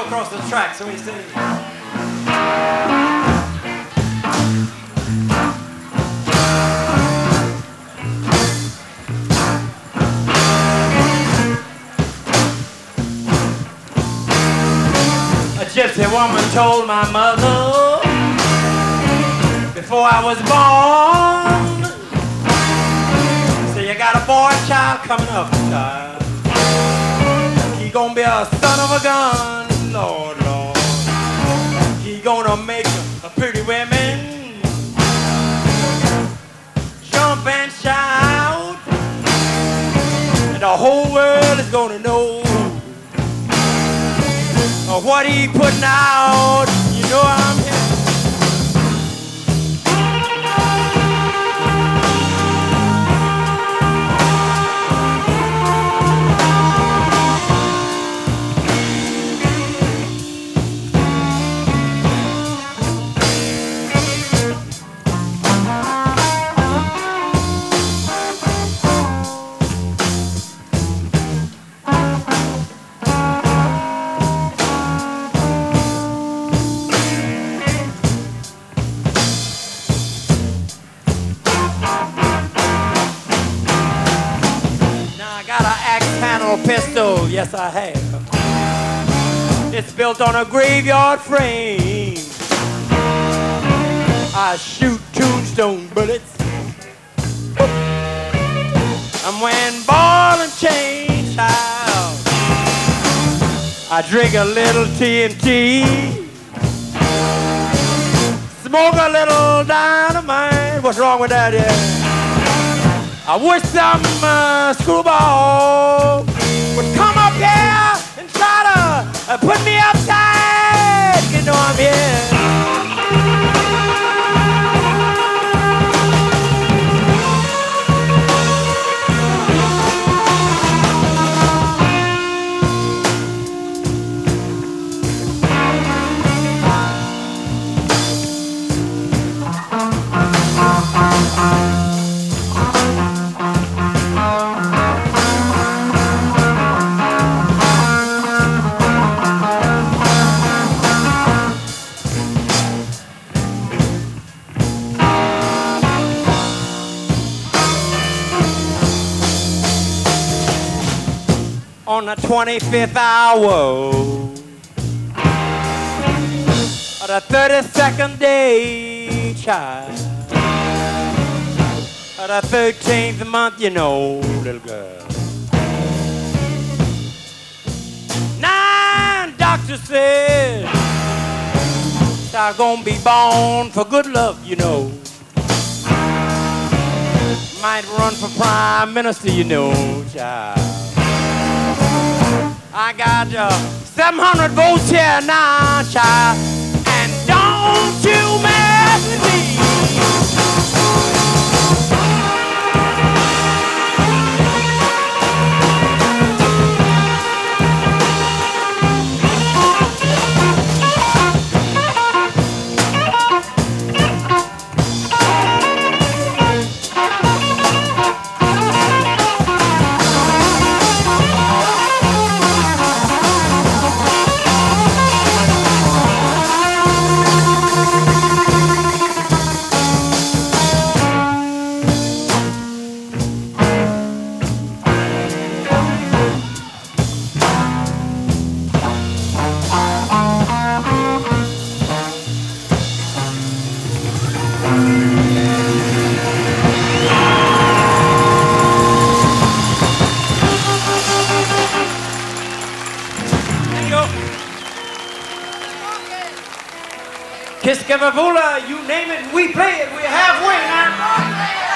across the track, so we sing. A gypsy woman told my mother before I was born, say you got a boy child coming up, child. He gonna be a son of a gun, Lord, Lord. He gonna make a pretty women jump and shout, and the whole world is gonna know what he putting out. You know I'm here. Pistol, yes I have. It's built on a graveyard frame. I shoot tombstone bullets. I'm wearing ball and chain, child. I drink a little TNT, smoke a little dynamite. What's wrong with that? Yeah. I wish some screwball would come up here and try to put me upside. You know I'm here. On the 25th hour of the 32nd day, child, of the 13th month, you know, little girl. 9 doctors said I'm gonna be born for good luck, you know. Might run for prime minister, you know, child. I got 700 votes here now, child, and don't you mess with me. Kiskavavula, you name it, we play it. We're halfway now.